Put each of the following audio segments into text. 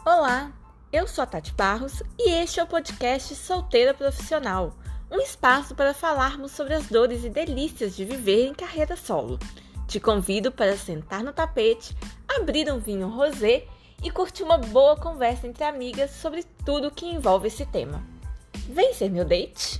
Olá, eu sou a Tati Barros e este é o podcast Solteira Profissional, um espaço para falarmos sobre as dores e delícias de viver em carreira solo. Te convido para sentar no tapete, abrir um vinho rosé e curtir uma boa conversa entre amigas sobre tudo que envolve esse tema. Vem ser meu date?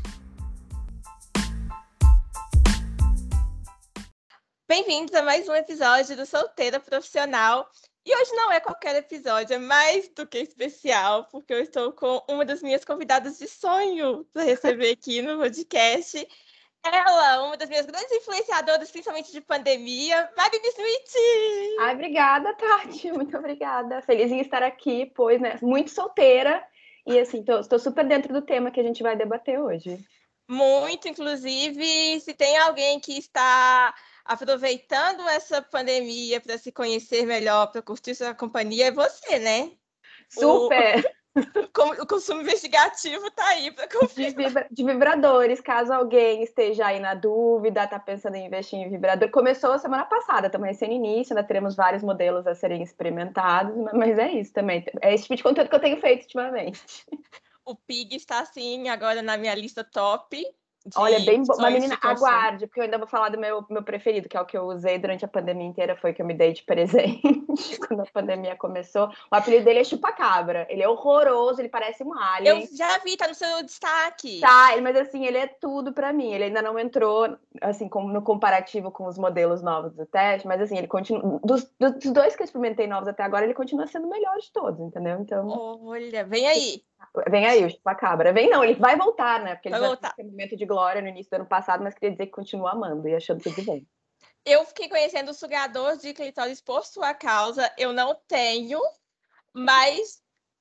Bem-vindos a mais um episódio do Solteira Profissional. E hoje não é qualquer episódio, é mais do que especial, porque eu estou com uma das minhas convidadas de sonho para receber aqui no podcast. Ela, uma das minhas grandes influenciadoras, principalmente de pandemia, Marina Smith! Ai, obrigada, Tati, muito obrigada. Feliz em estar aqui, pois, né, muito solteira e, assim, estou super dentro do tema que a gente vai debater hoje. Muito, inclusive, se tem alguém que está aproveitando essa pandemia para se conhecer melhor, para curtir sua companhia, é você, né? Super! O consumo investigativo está aí para confirmar. De vibradores, caso alguém esteja aí na dúvida, está pensando em investir em vibrador. Começou semana passada, estamos recém no início, ainda teremos vários modelos a serem experimentados, mas é isso também. É esse tipo de conteúdo que eu tenho feito ultimamente. O Pig está, assim, agora na minha lista top Olha, de bem bom. Mas, sonhos menina, de consumo. aguarde, porque eu ainda vou falar do meu preferido, que é o que eu usei durante a pandemia inteira, foi que eu me dei de presente quando a pandemia começou. O apelido dele é Chupacabra. Ele é horroroso, ele parece um Eu alien. já vi, tá no seu destaque. Tá, mas assim, ele é tudo pra mim. Ele ainda não entrou, assim, no comparativo com os modelos novos do teste, mas assim, ele continua. Dos dois que eu experimentei novos até agora, ele continua sendo o melhor de todos, entendeu? Então, Olha, vem aí. vem aí o Chupacabra. Vem não, ele vai voltar, né? Porque ele Vai já teve voltar. esse momento de glória no início do ano passado, mas queria dizer que continua amando e achando tudo bem. Eu fiquei conhecendo o sugador de clitóris por sua causa. Eu não tenho, mas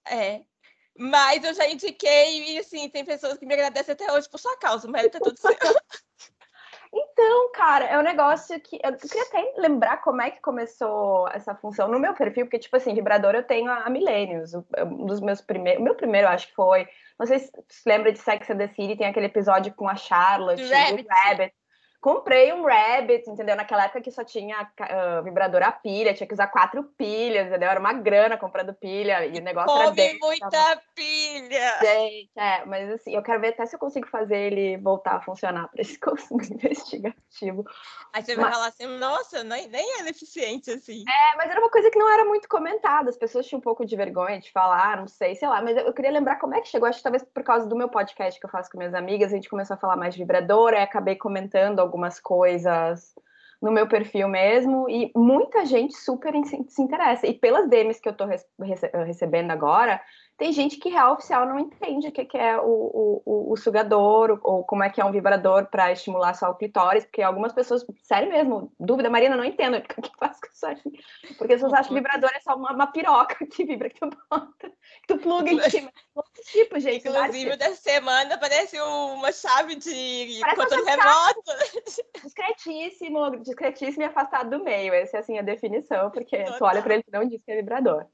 mas eu já indiquei e assim, tem pessoas que me agradecem até hoje por sua causa. O mérito é todo seu. Então, cara, é um negócio que eu queria até lembrar como é que começou essa função no meu perfil, porque, tipo assim, vibrador eu tenho há milênios. Um dos meus primeiros, o meu primeiro, eu acho que foi. Não sei se lembra de Sex and the City, tem aquele episódio com a De Charlotte e o Rabbit. Rabbit. Comprei um Rabbit, entendeu? Naquela época que só tinha vibrador a pilha, tinha que usar 4 pilhas, entendeu? Era uma grana comprando pilha e o negócio era Come desse. muita pilha. Gente, mas assim, eu quero ver até se eu consigo fazer ele voltar a funcionar para esse consumo investigativo. Aí você vai Mas, falar assim, nossa, nem é eficiente assim. mas era uma coisa que não era muito comentada, as pessoas tinham um pouco de vergonha de falar, não sei, sei lá, mas eu queria lembrar como é que chegou, acho que talvez por causa do meu podcast que eu faço com minhas amigas, a gente começou a falar mais de vibrador, aí acabei comentando algumas coisas no meu perfil mesmo, e muita gente super se interessa, e pelas DMs que eu tô recebendo agora, tem gente que real oficial não entende o que é o sugador, ou como é que é um vibrador para estimular só o clitóris, porque algumas pessoas, sério mesmo, dúvida, Marina, não entendo o que faz com isso aí. Porque as pessoas acham que vibrador é só uma piroca que vibra, que tu bota, que tu pluga em cima. Outros tipos, gente, vários Inclusive, tipos. dessa semana parece uma chave de Parece uma controle chave remoto. discretíssimo, discretíssimo e afastado do meio. Essa é assim a definição, porque tu olha para Total. ele e não diz que é vibrador.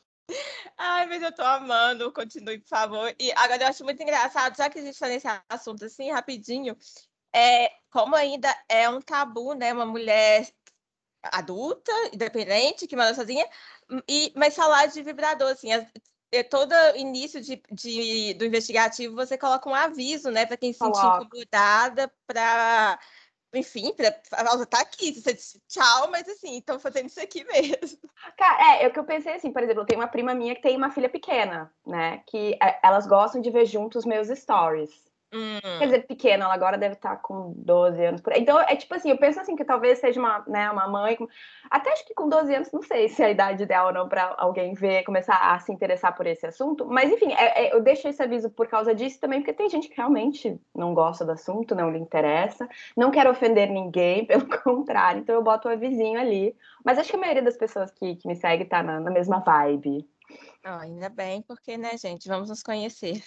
Ai, mas eu tô amando. Continue, por favor. E agora eu acho muito engraçado, já que a gente tá nesse assunto assim, rapidinho, como ainda é um tabu, né? Uma mulher adulta, independente, que mora sozinha, mas falar de vibrador, assim, todo início do investigativo você coloca um aviso, né, para quem se sentir Coloco. incomodada, para, enfim, para tá aqui, você disse tchau, mas assim, estão fazendo isso aqui mesmo. Cara, é o que eu pensei assim, por exemplo, eu tenho uma prima minha que tem uma filha pequena, né? Que elas gostam de ver juntos meus stories. Quer Hum. dizer, pequena, ela agora deve estar com 12 anos por aí. Então, é tipo assim, eu penso assim, que talvez seja uma, né, uma mãe. Até acho que com 12 anos, não sei se é a idade ideal ou não para alguém ver, começar a se interessar por esse assunto. Mas, enfim, eu deixo esse aviso por causa disso também, porque tem gente que realmente não gosta do assunto, não lhe interessa. Não quero ofender ninguém, pelo contrário. Então, eu boto o avisinho ali. Mas acho que a maioria das pessoas que me segue tá na mesma vibe. Ainda bem, porque, né, gente, vamos nos conhecer.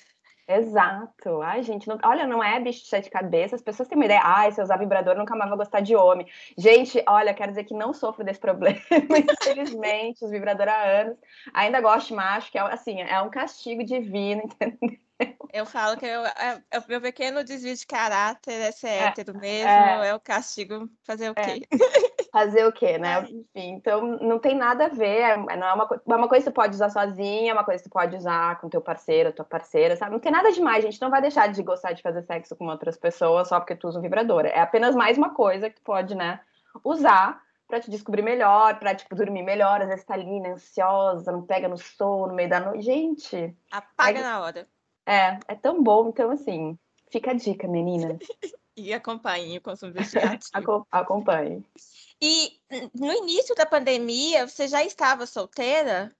Exato. Ai, gente, olha, não é bicho de sete cabeças. As pessoas têm uma ideia. Ai, se eu usar vibrador, nunca mais vou gostar de homem. Gente, olha, quero dizer que não sofro desse problema. Infelizmente, os vibradores há anos. Ainda gosto de macho, que é assim, é um castigo divino, entendeu? Eu falo que é o meu pequeno desvio de caráter, é ser hétero mesmo, é, é o castigo fazer o é. quê? Fazer o quê, né? Ai, Enfim, então não tem nada a ver. Não é uma coisa que você pode usar sozinha, é uma coisa que você pode usar com teu parceiro, tua parceira, sabe? Não tem nada demais, a gente não vai deixar de gostar de fazer sexo com outras pessoas só porque tu usa um vibrador. É apenas mais uma coisa que tu pode, né, usar pra te descobrir melhor, pra, tipo, dormir melhor. Às vezes tá ali, né, ansiosa, não pega no sono no meio da noite. Gente, apaga na hora. é tão bom. Então, assim, fica a dica, meninas. E acompanhe o consumo investigativo. Acompanhe. E no início da pandemia, você já estava solteira?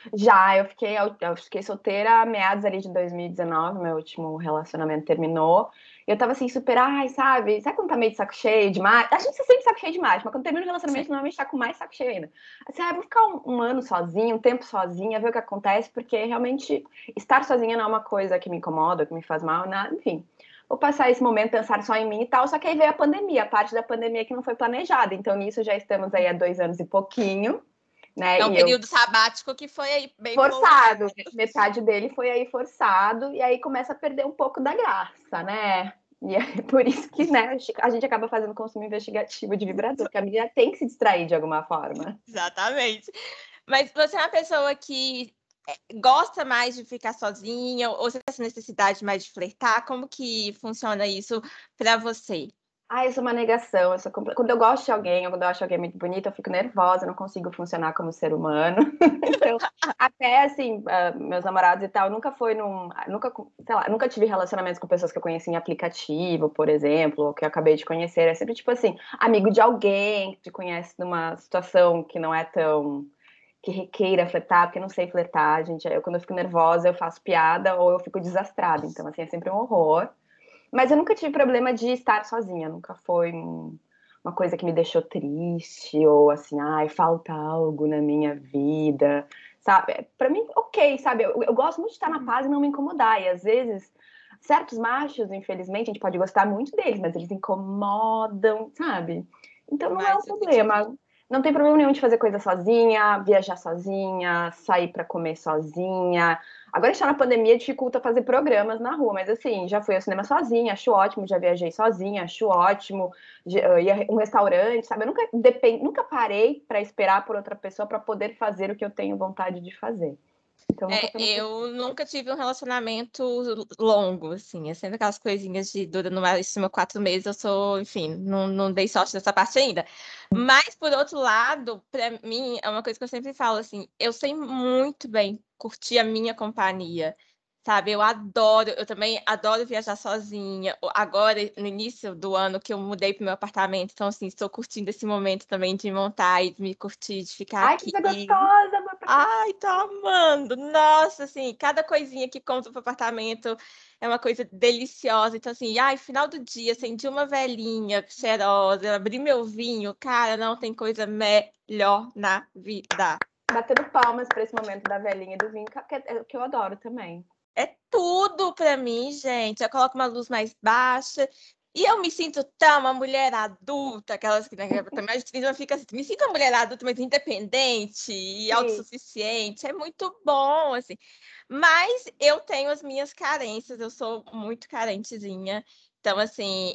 Já, eu fiquei solteira a meados ali de 2019, meu último relacionamento terminou. Eu tava assim, super, ai, sabe quando tá meio de saco cheio demais? A gente se sente saco cheio demais, mas quando termina o relacionamento, Sim. normalmente tá com mais saco cheio ainda. Assim, vou ficar um ano sozinha, um tempo sozinha, ver o que acontece, porque realmente estar sozinha não é uma coisa que me incomoda, que me faz mal, nada, enfim. Vou passar esse momento, pensar só em mim e tal, só que aí veio a pandemia, a parte da pandemia que não foi planejada. Então, nisso já estamos aí há 2 anos e pouquinho, né? É um E eu período sabático que foi aí bem prolongado. forçado, metade dele foi aí forçado, e aí começa a perder um pouco da graça, né? E é por isso que, né, a gente acaba fazendo consumo investigativo de vibrador, porque a menina tem que se distrair de alguma forma. Exatamente. Mas você é uma pessoa que gosta mais de ficar sozinha, ou você tem essa necessidade mais de flertar? Como que funciona isso para você? Eu sou uma negação. Quando eu gosto de alguém, ou quando eu acho alguém muito bonito, eu fico nervosa, eu não consigo funcionar como ser humano. Então, até assim, meus namorados e tal, nunca foi nunca, sei lá, nunca tive relacionamentos com pessoas que eu conheci em aplicativo, por exemplo, ou que eu acabei de conhecer. É sempre tipo assim, amigo de alguém que te conhece numa situação que não é tão que requeira flertar, porque eu não sei flertar, gente. Quando eu fico nervosa, eu faço piada ou eu fico desastrada. Então, assim, é sempre um horror. Mas eu nunca tive problema de estar sozinha, nunca foi uma coisa que me deixou triste, ou assim, ai, falta algo na minha vida, sabe? Pra mim, ok, sabe? Eu gosto muito de estar na paz e não me incomodar, e às vezes, certos machos, infelizmente, a gente pode gostar muito deles, mas eles incomodam, sabe? Então não é um Mais do que devia. problema. Não tem problema nenhum de fazer coisa sozinha, viajar sozinha, sair para comer sozinha. Agora está na pandemia, dificulta fazer programas na rua, mas assim, já fui ao cinema sozinha, acho ótimo, já viajei sozinha, acho ótimo, ia a um restaurante, sabe? Eu nunca parei para esperar por outra pessoa para poder fazer o que eu tenho vontade de fazer. Então nunca foi uma coisa. Eu nunca tive um relacionamento longo, assim. É sempre aquelas coisinhas de dura no máximo 4 meses. Eu sou, enfim, não dei sorte nessa parte ainda. Mas, por outro lado, para mim, é uma coisa que eu sempre falo, assim, eu sei muito bem curtir a minha companhia. Sabe, eu também adoro viajar sozinha. Agora, no início do ano que eu mudei para o meu apartamento, então, assim, estou curtindo esse momento também de montar e de me curtir, de ficar Ai, que aqui. coisa gostosa, meu apartamento. Ai, tô amando! Nossa, assim, cada coisinha que compro pro apartamento é uma coisa deliciosa. Então, assim, ai, final do dia, acendi uma velinha cheirosa, abri meu vinho, cara, não tem coisa melhor na vida. Batendo palmas para esse momento da velhinha e do vinho, que eu adoro também. É tudo pra mim, gente. Eu coloco uma luz mais baixa e eu me sinto tão uma mulher adulta, aquelas que né, tem mais de 30 fica assim, me sinto uma mulher adulta, mas independente e Sim. autossuficiente. É muito bom, assim. Mas eu tenho as minhas carências, eu sou muito carentezinha. Então, assim,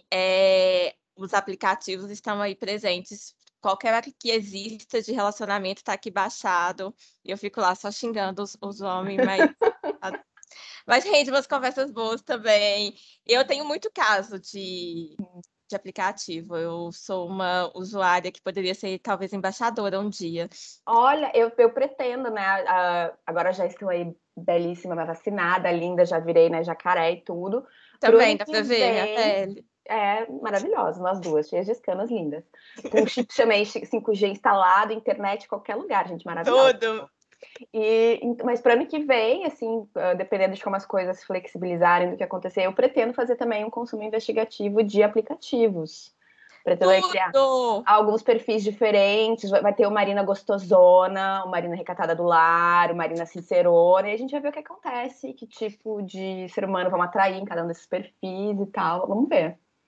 os aplicativos estão aí presentes. Qualquer que exista de relacionamento está aqui baixado. E eu fico lá só xingando os homens, mas rende umas conversas boas também. Eu tenho muito caso de aplicativo. Eu sou uma usuária que poderia ser talvez embaixadora um dia. Olha, eu pretendo, né? Agora já estou aí belíssima, vacinada, linda, já virei, né, jacaré e tudo. Pro Também ano dá que pra ver minha vem, pele. maravilhosa, nós duas, cheias de escamas lindas. Com chip chamei 5G instalado, internet em qualquer lugar, gente, maravilhosa. Tudo. Mas para ano que vem, assim, dependendo de como as coisas se flexibilizarem do que acontecer, eu pretendo fazer também um consumo investigativo de aplicativos. Pretendo aí criar Tudo. alguns perfis diferentes. Vai ter o Marina Gostosona, o Marina Recatada do Lar, o Marina Sincerona, e a gente vai ver o que acontece, que tipo de ser humano vamos atrair em cada um desses perfis e tal. Vamos ver.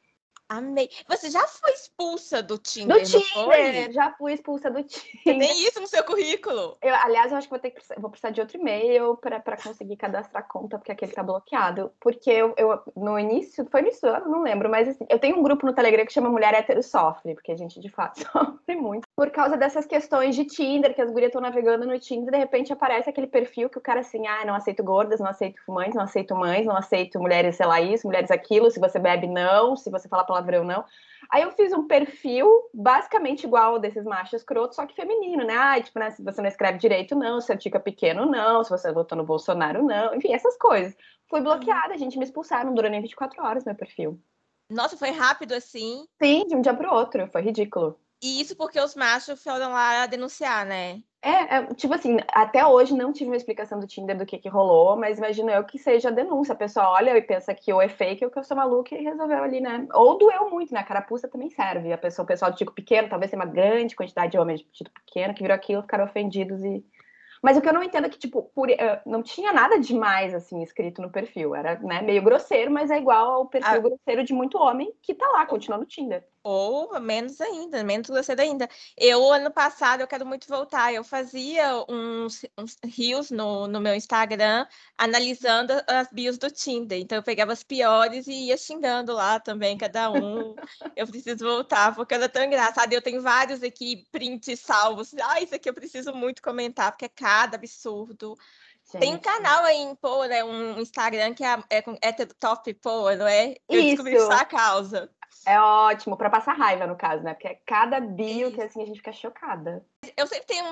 Amei. Você já foi expulsa do Do Tinder, não Tinder! foi? Já fui expulsa do Você Tinder. tem isso no seu currículo? Aliás, eu acho que vou precisar de outro e-mail para conseguir cadastrar a conta, porque aquele tá bloqueado. Porque no início, foi no início do ano, não lembro, mas assim, eu tenho um grupo no Telegram que chama Mulher Hétero Sofre, porque a gente de fato sofre muito. Por causa dessas questões de Tinder, que as gurias estão navegando no Tinder, de repente aparece aquele perfil que o cara assim, não aceito gordas, não aceito fumantes, não aceito mães, não aceito mulheres, sei lá, isso, mulheres aquilo, se você bebe, não, se você fala palavrão, não. Aí eu fiz um perfil basicamente igual ao desses machos escrotos, só que feminino, né? Tipo, né, se você não escreve direito, não. Se seu tico é pequeno, não. Se você votou no Bolsonaro, não. Enfim, essas coisas. Fui bloqueada, a gente me expulsaram, não durou nem 24 horas meu perfil. Nossa, foi rápido assim. Sim, de um dia pro outro, foi ridículo. E isso porque os machos foram lá denunciar, né? Tipo assim, até hoje não tive uma explicação do Tinder do que rolou, mas imagino eu que seja a denúncia. A pessoa olha e pensa que ou é fake ou que eu sou maluca e resolveu ali, né? Ou doeu muito, né? A carapuça também serve. O pessoal do tico pequeno, talvez tenha uma grande quantidade de homens de tico pequeno que viram aquilo, ficaram ofendidos e. Mas o que eu não entendo é que, tipo, não tinha nada demais, assim, escrito no perfil. Era, né, meio grosseiro, mas é igual ao perfil grosseiro de muito homem que tá lá, continua no Tinder. Ou menos ainda, menos grosseiro ainda. Eu, ano passado, eu quero muito voltar. Eu fazia uns reels no meu Instagram, analisando as bios do Tinder. Então, eu pegava as piores e ia xingando lá também, cada um. Eu preciso voltar, porque era tão engraçado. Eu tenho vários aqui, prints salvos. Isso aqui eu preciso muito comentar, porque é cada absurdo. Gente. Tem um canal aí em Poa, né? Um Instagram que é com Top Poa, não é? Eu descobri Isso. só a causa. É ótimo, pra passar raiva, no caso, né? Porque é cada bio que, assim, a gente fica chocada. Eu sempre tenho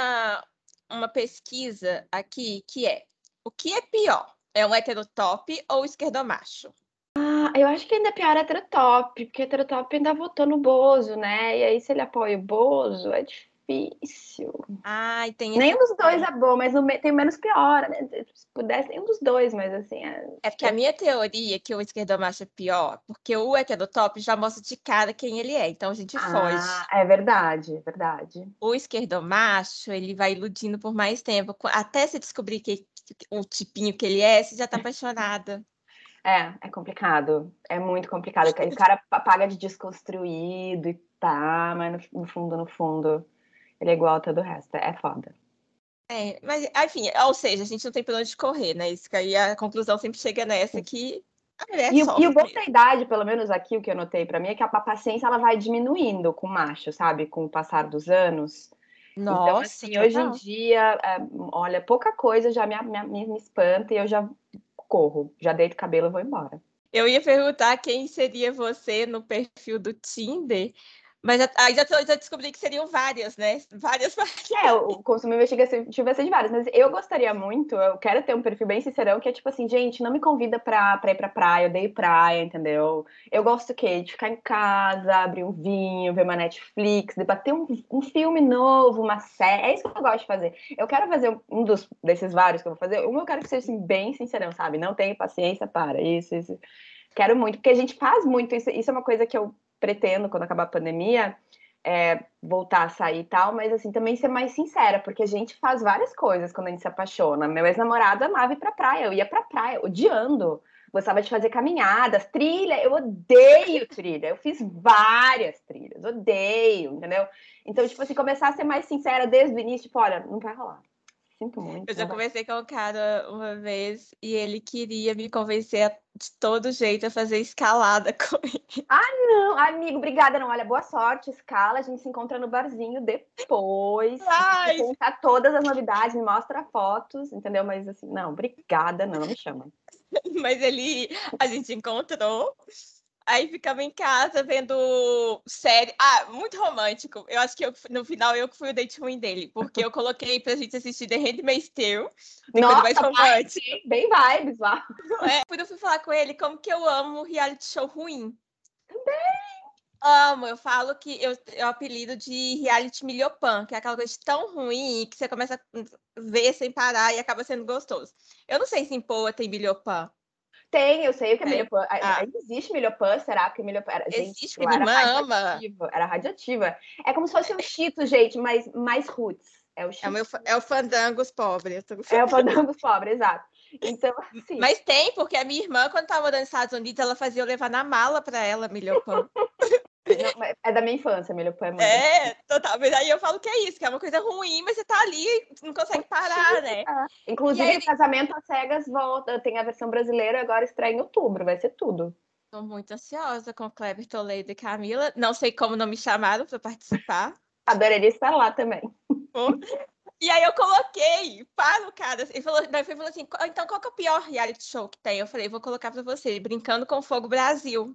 uma pesquisa aqui que é: o que é pior? É um heterotop ou esquerdomacho? Eu acho que ainda é pior heterotop, porque heterotop ainda votou no Bozo, né? E aí, se ele apoia o Bozo, é difícil. Ai, tem esse Nenhum dos dois ponto. é bom, mas tem o menos pior, né? Se pudesse, nenhum dos dois, mas assim. É porque a minha teoria é que o esquerdomacho é pior, porque o heterotop já mostra de cara quem ele é, então a gente foge. É verdade, é verdade. O esquerdomacho, ele vai iludindo por mais tempo, até se descobrir que o tipinho que ele é, você já tá apaixonada. É complicado. É muito complicado. O cara paga de desconstruído e tá, mas no fundo, ele é igual a todo o resto. É foda. Mas, enfim, ou seja, a gente não tem pra onde correr, né? Isso que aí a conclusão sempre chega nessa que a mulher E o sofre bom mesmo. da idade, pelo menos aqui, o que eu notei pra mim, é que a paciência ela vai diminuindo com o macho, sabe? Com o passar dos anos. Então, Nossa, assim, hoje em total. dia, olha, pouca coisa já me espanta e eu já corro. Já deito o cabelo e vou embora. Eu ia perguntar quem seria você no perfil do Tinder, mas aí já descobri que seriam várias, né? Várias. O consumo investigativo vai ser de vários, mas eu gostaria muito, eu quero ter um perfil bem sincerão, que é tipo assim, gente, não me convida pra ir pra praia, eu odeio praia, entendeu? Eu gosto o quê? De ficar em casa, abrir um vinho, ver uma Netflix, debater um filme novo, uma série, é isso que eu gosto de fazer. Eu quero fazer desses vários que eu vou fazer, eu quero que seja assim, bem sincerão, sabe? Não tenho paciência para isso. Quero muito, porque a gente faz muito isso é uma coisa que eu pretendo quando acabar a pandemia, voltar a sair e tal, mas assim, também ser mais sincera, porque a gente faz várias coisas quando a gente se apaixona. Meu ex-namorado amava ir pra praia, eu ia pra praia, odiando. Gostava de fazer caminhadas, trilha, eu odeio trilha. Eu fiz várias trilhas, odeio, entendeu? Então, tipo assim, começar a ser mais sincera desde o início, tipo, olha, não vai rolar. Sinto muito. Eu já conversei com um cara uma vez e ele queria me convencer de todo jeito a fazer escalada com ele. Não, amigo, obrigada, não. Olha, boa sorte, escala, a gente se encontra no barzinho depois. Me contar todas as novidades, me mostra fotos, entendeu? Mas assim, não, obrigada, não me chama. Mas a gente encontrou, aí ficava em casa vendo série. Muito romântico. Eu acho que no final eu que fui o date ruim dele, porque eu coloquei pra gente assistir The Handmaid's Tale, tem coisa mais Nossa, romântica. bem vibes lá. Eu fui falar com ele como que eu amo reality show ruim. Amo, eu falo que eu apelido de reality milhopan, que é aquela coisa tão ruim que você começa a ver sem parar e acaba sendo gostoso. Eu não sei se em Poa tem milhopan. Tem, eu sei o que é milhopan. Ah, Ainda existe milhopan, será? Porque milhopan gente, existe, porque lá minha era irmã ama. radioativa. Era radioativa. É como se fosse um Cheetos, gente, mas mais roots. É o Cheetos. É o Fandangos pobre. É o Fandangos pobre, exato. Então, assim... Mas tem, porque a minha irmã, quando tava morando nos Estados Unidos, ela fazia eu levar na mala pra ela, milho pão. Não, é da minha infância, milho pão é muito. Total. Mas aí eu falo que é isso, que é uma coisa ruim, mas você tá ali e não consegue parar, né? Inclusive, aí, o Casamento às Cegas volta, tem a versão brasileira, agora estreia em outubro, vai ser tudo. Tô muito ansiosa com Kleber Toledo e Camila. Não sei como não me chamaram para participar. Adoraria estar lá também. E aí eu coloquei para o cara. Ele falou assim: então qual que é o pior reality show que tem? Eu falei: vou colocar para você, Brincando com Fogo Brasil.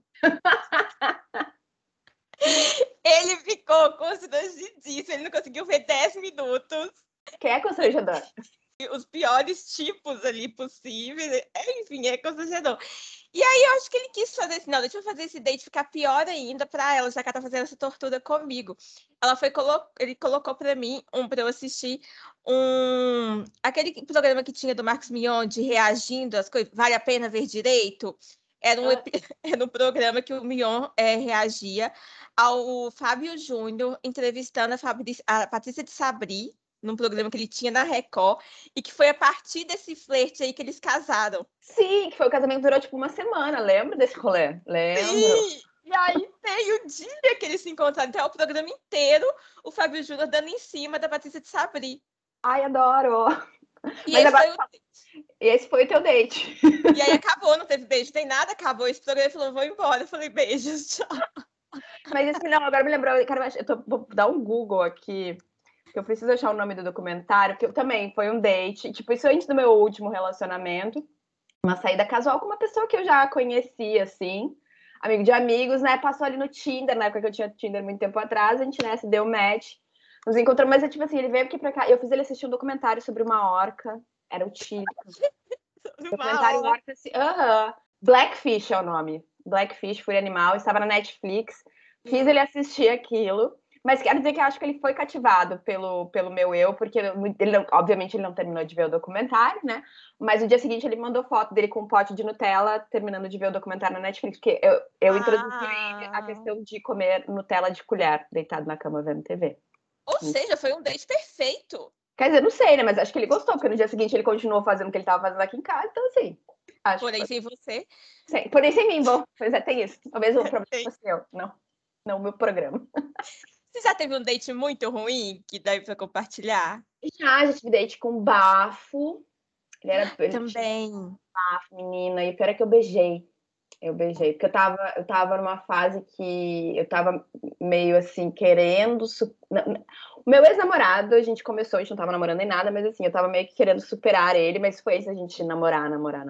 Ele ficou constrangidíssimo, ele não conseguiu ver 10 minutos. Quem é constrangedor? Os piores tipos ali possíveis. Enfim, é constrangedor. E aí eu acho que ele quis fazer assim, não, deixa eu fazer esse date ficar pior ainda para ela, já que ela tá fazendo essa tortura comigo. Ele colocou para mim para eu assistir aquele programa que tinha do Marcos Mion de reagindo às coisas, vale a pena ver direito? Era um programa que o Mion reagia ao Fábio Júnior entrevistando a Patrícia de Sabri, num programa que ele tinha na Record, e que foi a partir desse flerte aí que eles casaram. Sim, que foi o casamento, durou tipo uma semana, lembra desse rolê? Lembro. Sim! E aí tem o dia que eles se encontraram, então é o programa inteiro, o Fábio Júnior dando em cima da Patrícia de Sabri. Ai, adoro! E Mas esse, agora... esse foi o teu date. E aí acabou, não teve beijo, nem nada, acabou esse programa, ele falou, vou embora. Eu falei, beijos, tchau. Mas isso não, agora me lembrou, vou dar um Google aqui, que eu preciso achar o nome do documentário, que também foi um date, tipo, isso antes do meu último relacionamento, uma saída casual com uma pessoa que eu já conhecia, assim, amigo de amigos, né, passou ali no Tinder, na época que eu tinha Tinder muito tempo atrás, a gente, né, se deu match, nos encontramos, mas é tipo assim, ele veio aqui pra cá, eu fiz ele assistir um documentário sobre uma orca, era o Tílico. Documentário orca, assim, Blackfish é o nome, Blackfish, Fúria Animal, estava na Netflix, fiz ele assistir aquilo, mas quero dizer que eu acho que ele foi cativado pelo meu eu, porque obviamente ele não terminou de ver o documentário, né? Mas no dia seguinte ele mandou foto dele com um pote de Nutella, terminando de ver o documentário na Netflix, porque eu introduzi a questão de comer Nutella de colher, deitado na cama vendo TV. Ou seja, foi um date perfeito. Quer dizer, não sei, né? Mas acho que ele gostou, porque no dia seguinte ele continuou fazendo o que ele estava fazendo aqui em casa, então assim. Porém, sem você. Sim, porém sem mim, bom. Pois é, tem isso. Talvez o problema fosse eu, não o meu programa. Você já teve um date muito ruim que dá pra compartilhar? Já tive date com bafo. Ele Também. Bafo, menina. E o pior é que eu beijei. Porque eu tava numa fase que eu tava meio assim, querendo. O meu ex-namorado, a gente não tava namorando nem nada, mas assim, eu tava meio que querendo superar ele, mas foi isso, a gente namorar.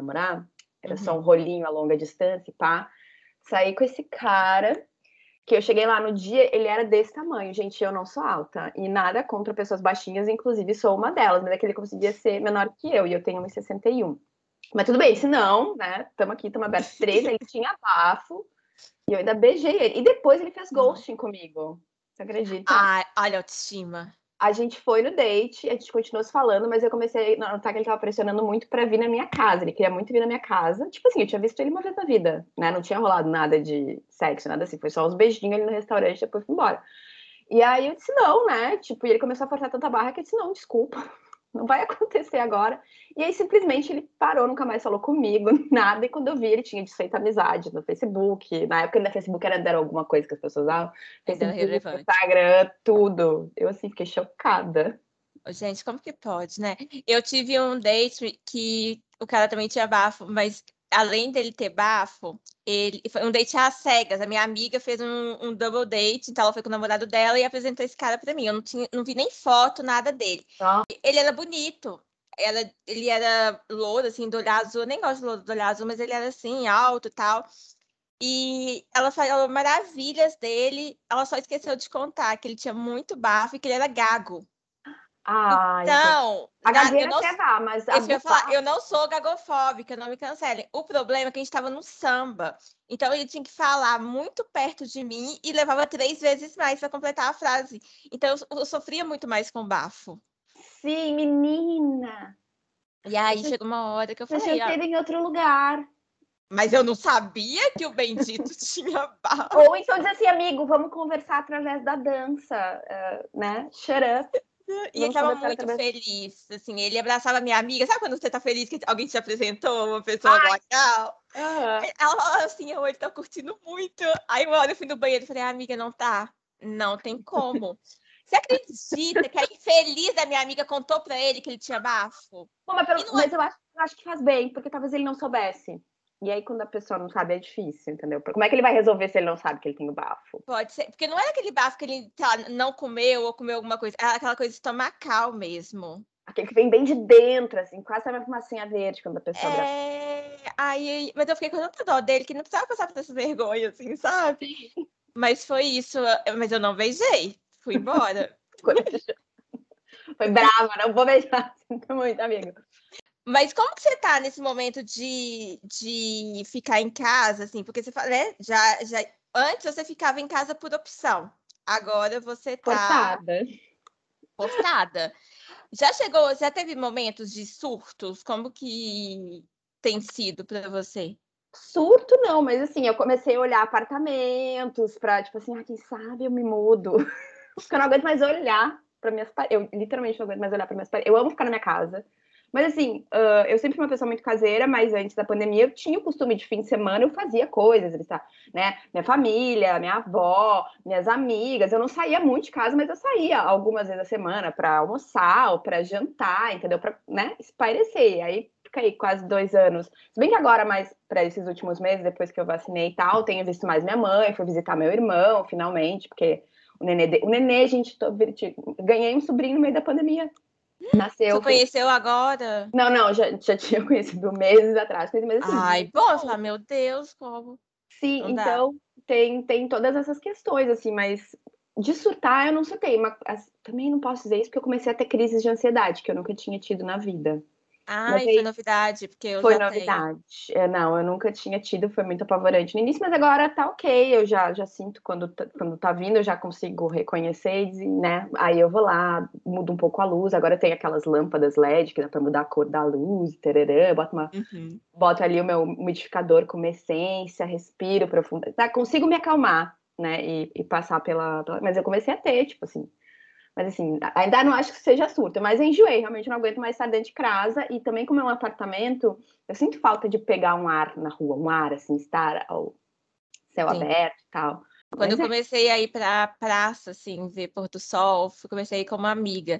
Era só um rolinho a longa distância, pá. Saí com esse cara, que eu cheguei lá no dia, ele era desse tamanho. Gente, eu não sou alta. E nada contra pessoas baixinhas, inclusive sou uma delas, mas é que ele conseguia ser menor que eu, e eu tenho 1,61. Mas tudo bem, se não, né? Estamos abertos 13, ele tinha bafo, e eu ainda beijei ele. E depois ele fez ghosting comigo. Você acredita? Ai, olha a autoestima. A gente foi no date, a gente continuou se falando, mas eu comecei a notar que ele tava pressionando muito pra vir na minha casa. Ele queria muito vir na minha casa. Tipo assim, eu tinha visto ele uma vez na vida, né? Não tinha rolado nada de sexo, nada assim. Foi só uns beijinhos ali no restaurante, depois fui embora. E aí eu disse não, né? Tipo, e ele começou a forçar tanta barra que eu disse, não, desculpa, não vai acontecer agora. E aí simplesmente ele parou, nunca mais falou comigo, nada. E quando eu vi, ele tinha desfeito amizade no Facebook. Na época, no Facebook era alguma coisa que as pessoas usavam. Facebook, Instagram, tudo. Eu assim, fiquei chocada. Gente, como que pode, né? Eu tive um date que o cara também tinha bafo, mas além dele ter bafo, ele foi um date às cegas. A minha amiga fez um double date, então ela foi com o namorado dela e apresentou esse cara para mim. Eu não vi nem foto, nada dele. Ele era bonito. Ele era louro, assim, do olhar azul. Eu nem gosto do olhar azul, mas ele era assim, alto e tal. E ela falou maravilhas dele. Ela só esqueceu de contar que ele tinha muito bafo e que ele era gago. Então, a gagueira até dá, mas eu não sou gagofóbica, não me cancelem. O problema é que a gente estava no samba. Então, ele tinha que falar muito perto de mim e levava 3 vezes mais para completar a frase. Então, eu sofria muito mais com bafo. Sim, menina! E aí, chegou uma hora que eu falei... Deixa eu ter em outro lugar. Mas eu não sabia que o bendito tinha bafo. Ou então diz assim, amigo, vamos conversar através da dança, né? Shut up. E ele Vamos estava conversar muito outra vez. feliz, assim, ele abraçava minha amiga. Sabe quando você tá feliz que alguém te apresentou, uma pessoa Ai, legal? aham. Ela falou assim, ele tá curtindo muito. Aí uma hora eu fui no banheiro e falei, amiga, não tá. Não tem como. Você acredita que a infeliz da minha amiga contou pra ele que ele tinha bafo? Pô, E não é, mas eu acho que faz bem, porque talvez ele não soubesse. E aí, quando a pessoa não sabe, é difícil, entendeu? Como é que ele vai resolver se ele não sabe que ele tem o bafo? pode ser, porque não era aquele bafo que ele não comeu ou comeu alguma coisa, era aquela coisa estomacal mesmo. Aquele que vem bem de dentro, assim, quase sai uma fumacinha verde quando a pessoa abre a boca. Aí, mas eu fiquei com tanta dó dele que não precisava passar por essa vergonha, assim, sabe? Mas foi isso, mas eu não beijei, fui embora. Foi brava, não vou beijar. Sinto muito, amigo. Mas como que você tá nesse momento de ficar em casa, assim? Porque você fala, né? Antes você ficava em casa por opção. Agora você tá Forçada. forçada. Já teve momentos de surtos? Como que tem sido para você? Surto não, mas assim, eu comecei a olhar apartamentos pra, tipo assim, quem sabe eu me mudo. Porque eu não aguento mais olhar para minhas paredes. Eu literalmente não aguento mais olhar para minhas paredes. Eu amo ficar na minha casa. Mas assim, eu sempre fui uma pessoa muito caseira, mas antes da pandemia eu tinha o costume de fim de semana eu fazia coisas, né? Minha família, minha avó, minhas amigas. Eu não saía muito de casa, mas eu saía algumas vezes a semana para almoçar ou para jantar, entendeu? Para, né, espairecer. Aí fiquei quase 2 anos. Se bem que agora, mais para esses últimos meses, depois que eu vacinei e tal, tenho visto mais minha mãe, fui visitar meu irmão, finalmente, porque o nenê, gente, ganhei um sobrinho no meio da pandemia. Você Nasceu. conheceu agora? Não, já tinha conhecido meses atrás, mas assim, Ai, muito bom, você bom. fala, meu Deus, como? Sim, Não dá. então tem todas essas questões, assim, mas de surtar eu não surtei. Mas, também não posso dizer isso porque eu comecei a ter crises de ansiedade, que eu nunca tinha tido na vida. Mas Ai, foi aí novidade, porque eu foi já tenho. novidade. Não, eu nunca tinha tido, foi muito apavorante no início, mas agora tá ok. Eu já sinto quando tá vindo, eu já consigo reconhecer, né? Aí eu vou lá, mudo um pouco a luz. Agora tem aquelas lâmpadas LED que dá pra mudar a cor da luz, tererã, Uhum. boto ali o meu umidificador com uma essência, respiro profundo. Tá, consigo me acalmar, né? E passar Mas eu comecei a ter, tipo assim, mas assim, ainda não acho que seja surto, mas eu enjoei, realmente não aguento mais estar dentro de casa. E também, como é um apartamento, eu sinto falta de pegar um ar na rua, um ar, assim, estar ao céu Sim. aberto e tal. Quando eu Mas comecei a ir pra praça, assim, ver pôr do sol, comecei a ir com uma amiga.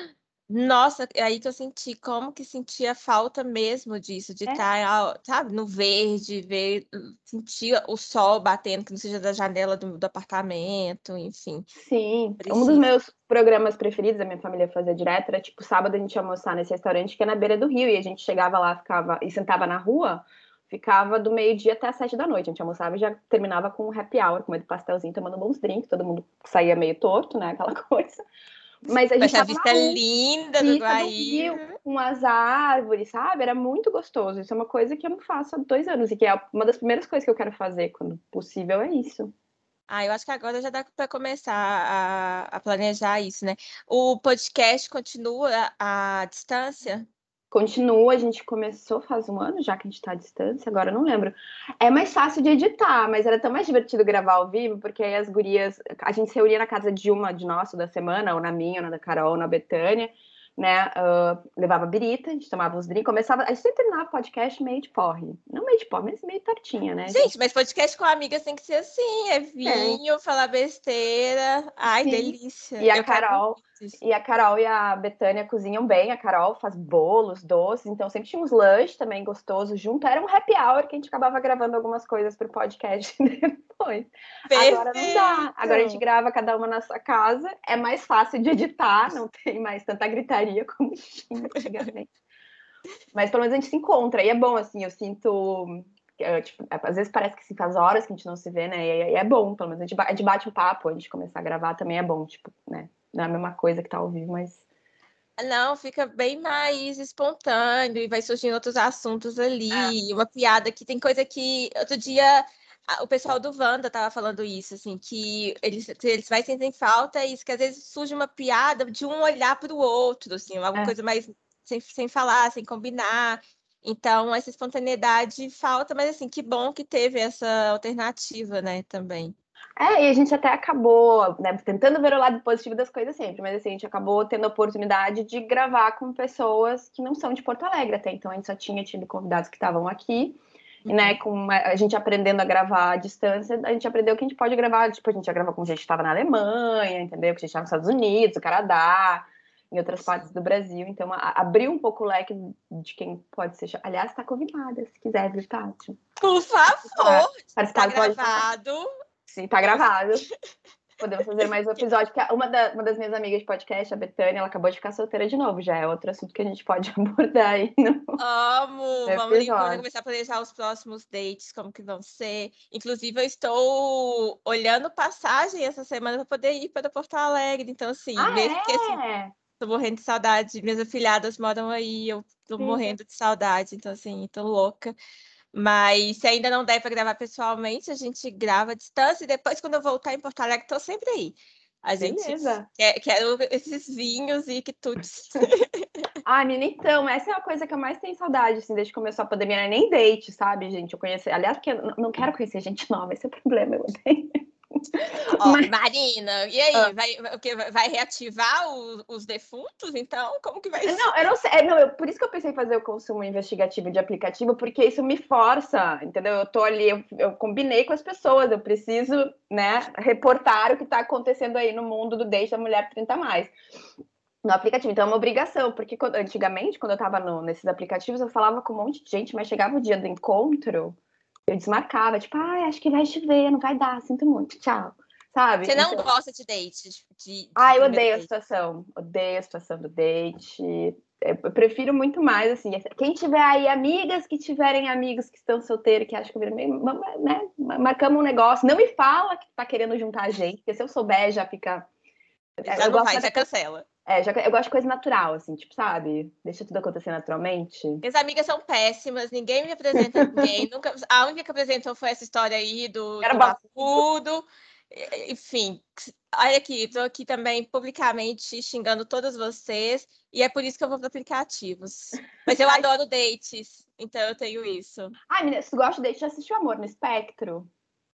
Nossa, aí que eu senti como que sentia falta mesmo disso, de é, estar, sabe, no verde, ver, sentir o sol batendo, que não seja da janela do apartamento, enfim, sim, um dos preciso. meus programas preferidos, a minha família fazia direto, era tipo sábado a gente ia almoçar nesse restaurante que é na beira do rio, e a gente chegava lá, ficava e sentava na rua, ficava do meio-dia até as 7 da noite. A gente almoçava e já terminava com um happy hour, comendo pastelzinho, tomando bons drinks, todo mundo saía meio torto, né? Aquela coisa. Mas a Com gente essa tava na vista rua, linda do vista do rio, Guaíra. com as árvores, sabe? Era muito gostoso. Isso é uma coisa que eu não faço há 2 anos, e que é uma das primeiras coisas que eu quero fazer quando possível, é isso. Ah, eu acho que agora já dá para começar a planejar isso, né? O podcast continua à distância? Continua, a gente começou faz um ano já que a gente tá à distância, agora eu não lembro. É mais fácil de editar, mas era tão mais divertido gravar ao vivo, porque aí as gurias, a gente se reunia na casa de uma de nós da semana, ou na minha, ou na da Carol, ou na Betânia, né? Levava birita, a gente tomava uns drinks, começava. A gente sempre terminava o podcast meio de porre. Não meio de porre, mas meio tortinha, né? A Gente, gente mas podcast com amigas tem que ser assim, é tem. vinho, falar besteira. Ai, Sim. delícia. E a Eu quero Carol, muitos. e a Carol e a Betânia cozinham bem. A Carol faz bolos, doces, então sempre tinha uns lanches também gostosos junto. Era um happy hour que a gente acabava gravando algumas coisas pro podcast depois. Agora não dá. Agora a gente Perfeito. grava cada uma na sua casa. É mais fácil de editar, não tem mais tanta gritaria como tinha antigamente. Mas pelo menos a gente se encontra. E é bom, assim, eu sinto. Tipo, às vezes parece que se faz horas que a gente não se vê, né? E é bom, pelo menos a gente bate um papo antes de começar a gravar também é bom, tipo, né? Não é a mesma coisa que tá ao vivo, mas. Não, fica bem mais espontâneo e vai surgindo outros assuntos ali. Uma piada que tem coisa que. Outro dia, o pessoal do Wanda tava falando isso, assim, que eles mais sentem falta é isso, que às vezes surge uma piada de um olhar para o outro, assim, alguma É, coisa mais sem falar, sem combinar. Então, essa espontaneidade falta, mas assim, que bom que teve essa alternativa, né, também. E a gente até acabou, né, tentando ver o lado positivo das coisas sempre, mas assim, a gente acabou tendo a oportunidade de gravar com pessoas que não são de Porto Alegre até então, a gente só tinha tido convidados que estavam aqui, e, né, com a gente aprendendo a gravar à distância, a gente aprendeu que a gente pode gravar, tipo, a gente já gravou com gente que estava na Alemanha, entendeu? Que a gente estava nos Estados Unidos, no Canadá, em outras partes do Brasil, então abriu um pouco o leque de quem pode ser. Aliás, está convidada, se quiser vir, Tati. Por favor, Participar tá do podcast. gravado. Sim, tá gravado. Podemos fazer mais um episódio, porque uma das minhas amigas de podcast, a Betânia, ela acabou de ficar solteira de novo. Já é outro assunto que a gente pode abordar aí Amo! no Vamos episódio. começar a planejar os próximos dates, como que vão ser. Inclusive, eu estou olhando passagem essa semana para poder ir para Porto Alegre. Então, assim, mesmo que assim, tô morrendo de saudade. Minhas afilhadas moram aí, eu tô morrendo de saudade. Então, assim, tô louca. Mas se ainda não der para gravar pessoalmente, a gente grava à distância e depois, quando eu voltar em Porto Alegre, tô sempre aí. A gente quero esses vinhos e quitutes. Menina, então, essa é a coisa que eu mais tenho saudade, assim, desde que começou a pandemia, não é nem date, sabe, gente? Eu conheci, aliás, porque eu não quero conhecer gente nova, esse é o problema, eu odeio. Mas... Marina, e aí? Vai reativar os defuntos, então? Como que vai ser? Não, eu não sei. Por isso que eu pensei em fazer o consumo investigativo de aplicativo, porque isso me força, entendeu? Eu tô ali, eu combinei com as pessoas, eu preciso, né, reportar o que está acontecendo aí no mundo do date da mulher 30 a mais. No aplicativo, então é uma obrigação, porque antigamente, quando eu estava nesses aplicativos, eu falava com um monte de gente, mas chegava o dia do encontro, eu desmarcava, tipo, acho que vai chover, não vai dar, sinto muito, tchau. Sabe? Você não gosta de date? Eu odeio a situação. Odeio a situação do date. Eu prefiro muito mais, assim, quem tiver aí amigas que tiverem amigos que estão solteiros, que acham que meio, né, marcamos um negócio. Não me fala que tá querendo juntar a gente, porque se eu souber, já fica... Já não vai, já cancela. Eu gosto de coisa natural, assim, tipo, sabe? Deixa tudo acontecer naturalmente. Minhas amigas são péssimas, ninguém me apresenta ninguém. Nunca, a única que apresentou foi essa história aí do Bafudo. Enfim, olha aqui, estou aqui também publicamente xingando todos vocês, e é por isso que eu vou para aplicativos. Mas eu adoro dates, então eu tenho isso. Menina, se tu gosta de date, já assistiu Amor no Espectro?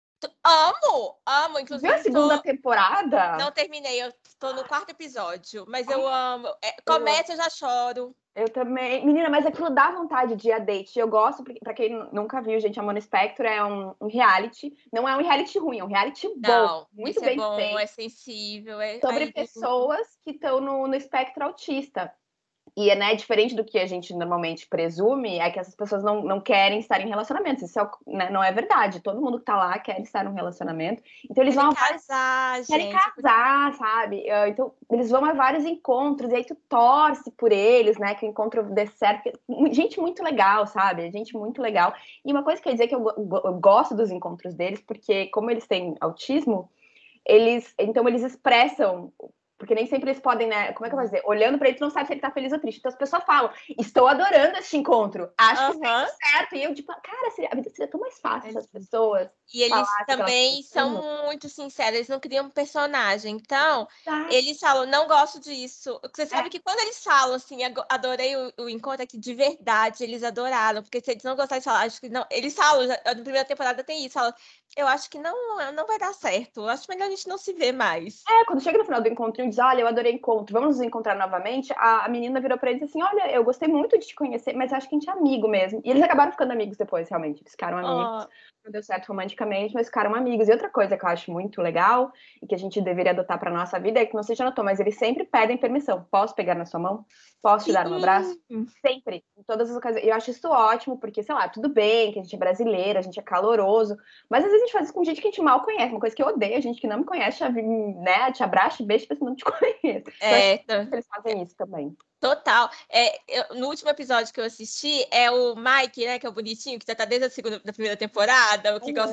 Amo, inclusive. Viu a segunda temporada? Não terminei, eu tô no 4º episódio, mas eu amo. Comédia, eu já choro. Eu também. Menina, mas aquilo dá vontade de ir a date. Eu gosto, pra quem nunca viu, gente, Amor no Espectro é um reality. Não é um reality ruim, é um reality bom. Muito bem bom, feito. é sensível. Sobre pessoas que estão no espectro autista. E, né, diferente do que a gente normalmente presume, é que essas pessoas não querem estar em relacionamentos. Isso né, não é verdade. Todo mundo que tá lá quer estar num relacionamento. Então eles vão casar, querem casar, sabe? Então eles vão a vários encontros, e aí tu torce por eles, né? Que o encontro dê certo. Gente muito legal, sabe? Gente muito legal. E uma coisa que eu ia dizer que eu gosto dos encontros deles, porque como eles têm autismo, então eles expressam, porque nem sempre eles podem, né? Como é que eu vou dizer? Olhando pra ele, tu não sabe se ele tá feliz ou triste. Então as pessoas falam, estou adorando este encontro, acho que fez certo. E eu, tipo, cara, a vida seria tão mais fácil essas pessoas. E eles também são muito sinceros, eles não criam um personagem. Então, eles falam, não gosto disso. Você sabe que quando eles falam assim, adorei o encontro aqui, de verdade, eles adoraram. Porque se eles não gostarem de falar, acho que não. Eles falam, na primeira temporada tem isso, falam, eu acho que não vai dar certo. Eu acho melhor a gente não se ver mais. Quando chega no final do encontro e diz, olha, eu adorei o encontro, vamos nos encontrar novamente, a menina virou pra eles assim, olha, eu gostei muito de te conhecer, mas acho que a gente é amigo mesmo. E eles acabaram ficando amigos depois, realmente. Eles ficaram amigos. Não deu certo romanticamente, mas ficaram amigos. E outra coisa que eu acho muito legal e que a gente deveria adotar pra nossa vida é que, não sei se já notou, mas eles sempre pedem permissão. Posso pegar na sua mão? Posso te dar um abraço? Sempre, em todas as ocasiões. E eu acho isso ótimo, porque, sei lá, tudo bem que a gente é brasileiro, a gente é caloroso, mas às vezes a gente faz isso com gente que a gente mal conhece. Uma coisa que eu odeio, a gente que não me conhece, né, te abraça, beijo, mas não te conhece. Eles fazem isso também. Total. No último episódio que eu assisti, é o Mike, né, que é o bonitinho, que já tá desde da primeira temporada, o que gosta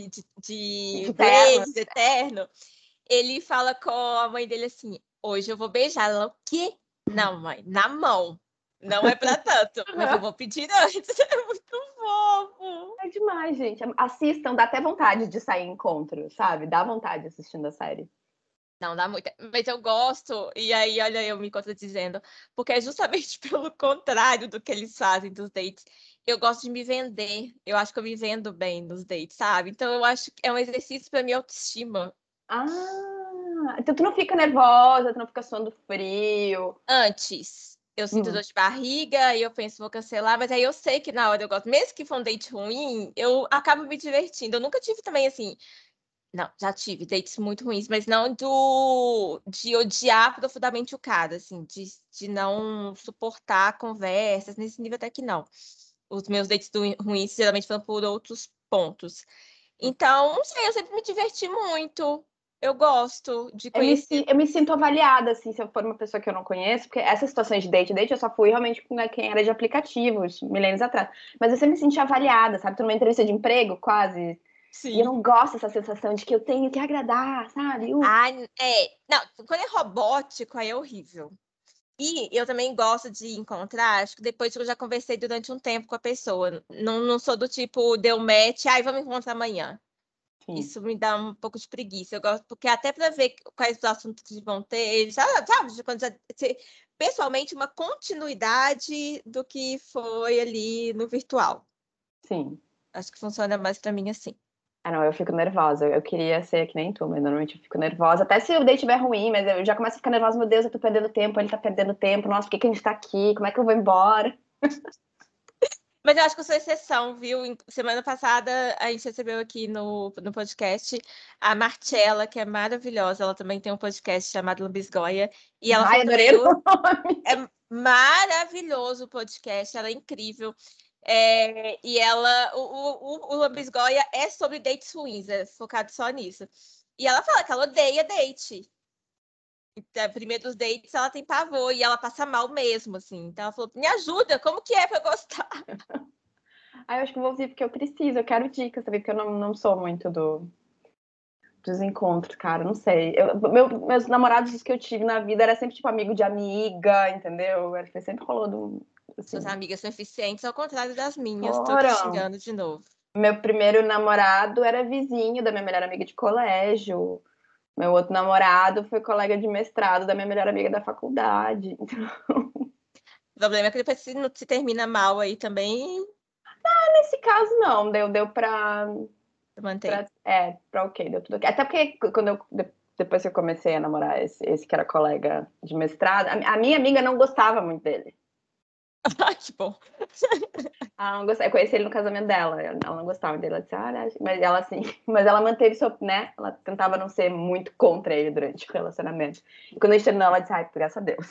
de Blaze, Eterno. Ele fala com a mãe dele assim, hoje eu vou beijar. Ela, o quê? Não, mãe, na mão. Não é pra tanto, mas eu vou pedir antes. É muito fofo. É demais, gente. Assistam, dá até vontade de sair em encontro, sabe? Dá vontade assistindo a série. Não, dá muito. Mas eu gosto, e aí, olha, eu me contradizendo, porque é justamente pelo contrário do que eles fazem dos dates. eu gosto de me vender. Eu acho que eu me vendo bem nos dates, sabe? Então eu acho que é um exercício para minha autoestima. Então tu não fica nervosa, tu não fica suando frio. Antes, eu sinto dor de barriga e eu penso, vou cancelar, mas aí eu sei que na hora eu gosto. Mesmo que for um date ruim, eu acabo me divertindo. Eu nunca tive também assim. Não, já tive dates muito ruins, mas não de odiar profundamente o cara, assim, de não suportar conversas, nesse nível até que não. Os meus dates ruins geralmente foram por outros pontos. Então, não sei, eu sempre me diverti muito. Eu gosto de conhecer. Eu me sinto avaliada, assim, se eu for uma pessoa que eu não conheço, porque essas situações de date eu só fui realmente com quem era de aplicativos, milênios atrás. Mas eu sempre me senti avaliada, sabe? Tô numa entrevista de emprego, quase. E eu Sim. não gosto dessa sensação de que eu tenho que agradar, sabe? Ai, não, quando é robótico, aí é horrível. E eu também gosto de encontrar, acho que depois que eu já conversei durante um tempo com a pessoa. Não sou do tipo, deu match, ai, vamos encontrar amanhã. Sim. Isso me dá um pouco de preguiça. Eu gosto, porque até para ver quais os assuntos que vão ter, sabe, quando já, pessoalmente, uma continuidade do que foi ali no virtual. Sim. Acho que funciona mais para mim assim. Ah, não, eu fico nervosa. Eu queria ser que nem tu, mas normalmente eu fico nervosa. Até se o date estiver ruim, mas eu já começo a ficar nervosa. Meu Deus, eu tô perdendo tempo, ele tá perdendo tempo. Nossa, por que que a gente tá aqui? Como é que eu vou embora? Mas eu acho que eu sou exceção, viu? Semana passada a gente recebeu aqui no podcast a Marcella, que é maravilhosa. Ela também tem um podcast chamado Lambisgoia. E ela Ai, falou adorei também, o nome. é maravilhoso o podcast, ela é incrível. E ela, o Lambisgoia é sobre dates ruins, é focado só nisso. E ela fala que ela odeia date. Então, primeiros dates ela tem pavor e ela passa mal mesmo, assim. Então ela falou, me ajuda, como que é pra eu gostar? Ai, eu acho que eu vou ouvir porque eu preciso. Eu quero dicas também, porque eu não sou muito dos encontros, cara. Não sei. Meus namorados que eu tive na vida era sempre tipo amigo de amiga, entendeu? Sempre rolou Suas assim. amigas são eficientes, ao contrário das minhas. Tô te Foram. xingando de novo. Meu primeiro namorado era vizinho da minha melhor amiga de colégio. Meu outro namorado foi colega de mestrado da minha melhor amiga da faculdade. O problema é que depois se termina mal aí também, Nesse caso, não. Deu pra mantém. pra ok, deu tudo ok. Até porque depois que eu comecei a namorar esse que era colega de mestrado, a minha amiga não gostava muito dele. Ai, que bom. Ela não gostava, eu conheci ele no casamento dela, ela não gostava dele. Ela disse, mas ela assim, mas ela manteve né? Ela tentava não ser muito contra ele durante o relacionamento. E quando a gente terminou, ela disse, ai, graças a Deus.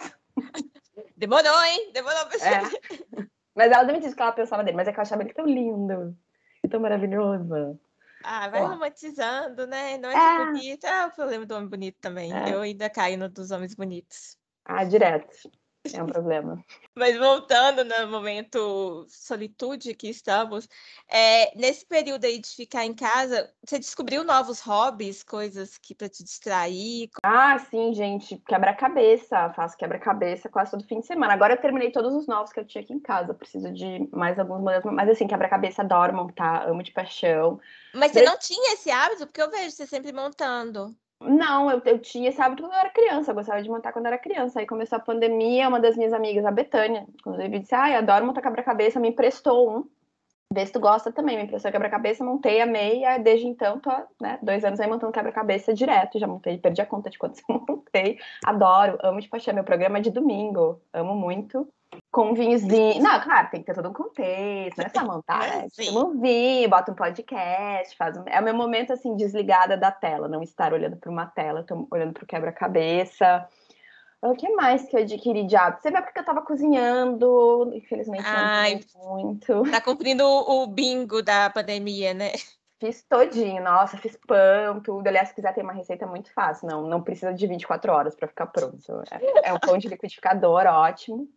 Demorou, hein? Demorou pra É. Mas ela também disse que ela pensava dele, mas é que eu achava ele tão lindo, tão maravilhoso. Ah, vai Ó. romantizando, né? Não é que É, bonito. É o problema do homem bonito também. é. Eu ainda caio no dos homens bonitos. Direto. É um problema. Mas voltando no momento solitude que estamos, nesse período aí de ficar em casa, você descobriu novos hobbies, coisas que para te distrair? Sim, gente, quebra-cabeça. Faço quebra-cabeça quase todo fim de semana. Agora eu terminei todos os novos que eu tinha aqui em casa. Preciso de mais alguns modelos. Mas assim, quebra-cabeça adoro montar, amo de paixão. Mas você não tinha esse hábito? Porque eu vejo você sempre montando. Não, eu tinha esse hábito quando eu era criança. Eu gostava de montar quando eu era criança. Aí começou a pandemia, uma das minhas amigas, a Betânia, inclusive, disse: adoro montar quebra-cabeça. Me emprestou um. Vê se tu gosta também. Me emprestou quebra-cabeça, montei, amei. Aí, desde então, tô, né, 2 anos aí montando quebra-cabeça direto. Já montei, perdi a conta de quantos eu montei. Adoro, amo de paixão. Meu programa é de domingo. Amo muito. Com um vinhozinho. Não, claro, tem que ter todo um contexto, não é só montar, né? Sim. Toma um vinho, bota um podcast, É o meu momento, assim, desligada da tela, não estar olhando para uma tela, tô olhando para o quebra-cabeça. O que mais que eu adquiri de hábito? Você vê porque eu tava cozinhando, infelizmente não Ai, tenho muito. tá cumprindo o bingo da pandemia, né? Fiz todinho, nossa, fiz pão, tudo. Aliás, se quiser, tem uma receita muito fácil, não precisa de 24 horas para ficar pronto. É um pão de liquidificador, ótimo.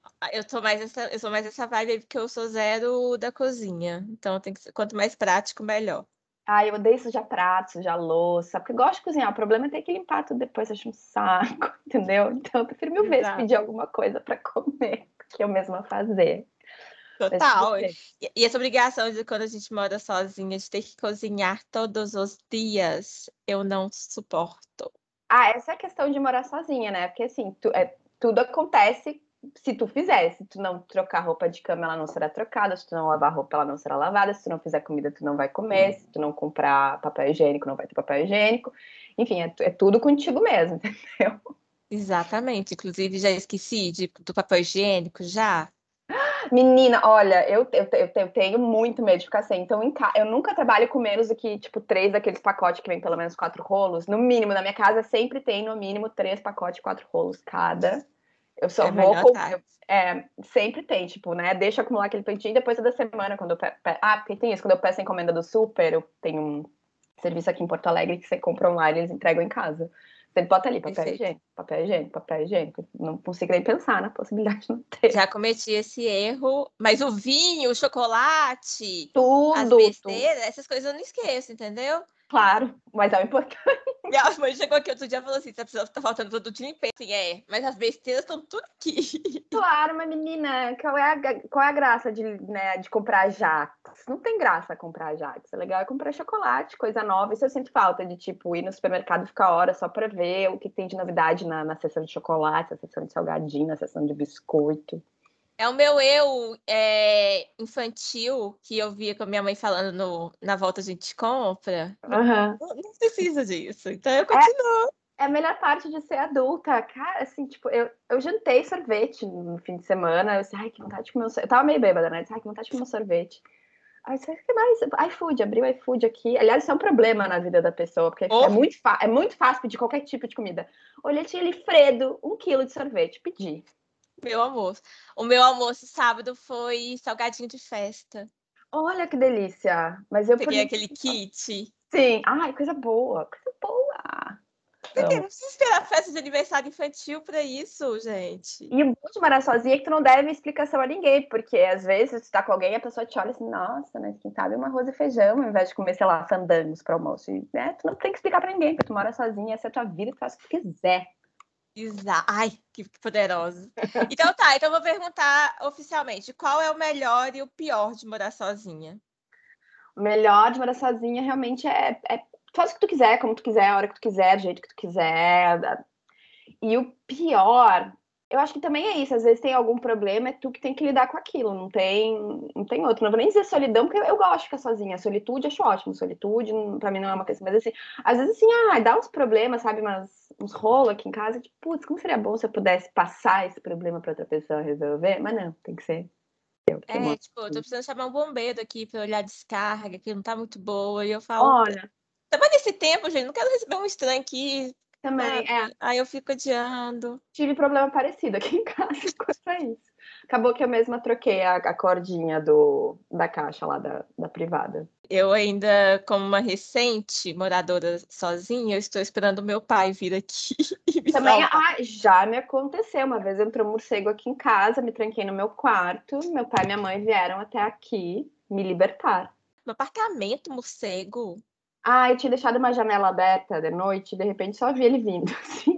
Eu sou mais essa vibe porque eu sou zero da cozinha. Então tem que ser, quanto mais prático, melhor. Eu odeio sujar prato, sujar louça, porque eu gosto de cozinhar. O problema é ter que limpar tudo depois, eu acho um saco, entendeu? Então eu prefiro mil vezes Exato. pedir alguma coisa para comer, que eu mesma fazer. Mas tudo Total. bem. E essa obrigação de quando a gente mora sozinha, de ter que cozinhar todos os dias, eu não suporto. Essa é a questão de morar sozinha, né? Porque assim, tudo acontece se tu fizer. Se tu não trocar roupa de cama, ela não será trocada. Se tu não lavar roupa, ela não será lavada. Se tu não fizer comida, tu não vai comer. Se tu não comprar papel higiênico, não vai ter papel higiênico. Enfim, é tudo contigo mesmo, entendeu? Exatamente. Inclusive, já esqueci do papel higiênico, já. Menina, olha, eu tenho muito medo de ficar sem. Então, eu nunca trabalho com menos do que, tipo, 3 daqueles pacotes que vem pelo menos 4 rolos. No mínimo, na minha casa sempre tem, no mínimo, 3 pacotes, 4 rolos cada. Eu só É vou. melhor, tá? Sempre tem, tipo, né? Deixa acumular aquele peitinho e depois toda semana, quando eu porque tem isso, quando eu peço a encomenda do super, eu tenho um serviço aqui em Porto Alegre que você compra online e eles entregam em casa. Você bota ali papel Perfeito. higiênico, papel higiênico, papel higiênico. Não consigo nem pensar na possibilidade de não ter. Já cometi esse erro, mas o vinho, o chocolate, as Tudo, besteiras, essas coisas eu não esqueço, entendeu? claro, mas é o importante. Minha mãe chegou aqui outro dia e falou assim: tá faltando produto de limpeza. Assim, mas as besteiras estão tudo aqui. Claro, mas menina, qual é a graça de comprar Jax? Não tem graça comprar Jax. O legal é comprar chocolate, coisa nova. Isso eu sinto falta de, tipo, ir no supermercado e ficar horas só para ver o que tem de novidade na seção de chocolate, na seção de salgadinho, na seção de biscoito. É o meu infantil que eu via com a minha mãe falando na volta a gente compra. Uhum. Não precisa disso. Então eu continuo. É a melhor parte de ser adulta. Cara, assim, tipo, eu jantei sorvete no fim de semana. Eu disse, ai, que vontade de comer um sorvete. Eu tava meio bêbada, né? Eu disse, ai, que vontade de comer um sorvete. Aí você que mais? iFood, abriu o iFood aqui. Aliás, isso é um problema na vida da pessoa, porque Oh, é muito fácil pedir qualquer tipo de comida. Olha, tinha ali Fredo, 1 quilo de sorvete. Pedi. meu almoço. O meu almoço sábado foi salgadinho de festa. Olha que delícia. Mas eu por Peguei aquele kit. sim. Ai, coisa boa, coisa boa. Porque Amo. não precisa esperar festa de aniversário infantil para isso, gente. E o bom de morar sozinha é que tu não deve explicação a ninguém, porque às vezes tu tá com alguém e a pessoa te olha assim, nossa, mas quem sabe um arroz e feijão, ao invés de comer, sei lá, fandangos pro almoço. E, né, tu não tem que explicar pra ninguém, porque tu mora sozinha, essa é a tua vida, tu faz o que tu quiser. Ai, que poderoso. Então tá, então eu vou perguntar oficialmente, qual é o melhor e o pior de morar sozinha? O melhor de morar sozinha realmente faz o que tu quiser, como tu quiser, a hora que tu quiser, do jeito que tu quiser. E o pior, eu acho que também é isso. Às vezes tem algum problema, é tu que tem que lidar com aquilo. Não tem outro. Não vou nem dizer solidão, porque eu gosto de ficar sozinha. Solitude acho ótimo. Solitude, pra mim, não é uma questão. Mas assim, às vezes assim, dá uns problemas, sabe? Uns rolos aqui em casa. Tipo, putz, como seria bom se eu pudesse passar esse problema pra outra pessoa resolver? Mas não, tem que ser eu que moro. Tipo, eu tô precisando chamar um bombeiro aqui para olhar a descarga, que não tá muito boa. E eu falo, Olha, mas nesse tempo, gente, não quero receber um estranho aqui, também, sabe? Aí eu fico adiando. tive problema parecido aqui em casa quanto a isso. Acabou que eu mesma troquei a cordinha da caixa lá da privada. Eu ainda, como uma recente moradora sozinha, eu estou esperando o meu pai vir aqui e me Também, salvar. já me aconteceu. Uma vez entrou um morcego aqui em casa, me tranquei no meu quarto. Meu pai e minha mãe vieram até aqui me libertar. No apartamento, morcego. Eu tinha deixado uma janela aberta de noite, e de repente só vi ele vindo. Assim,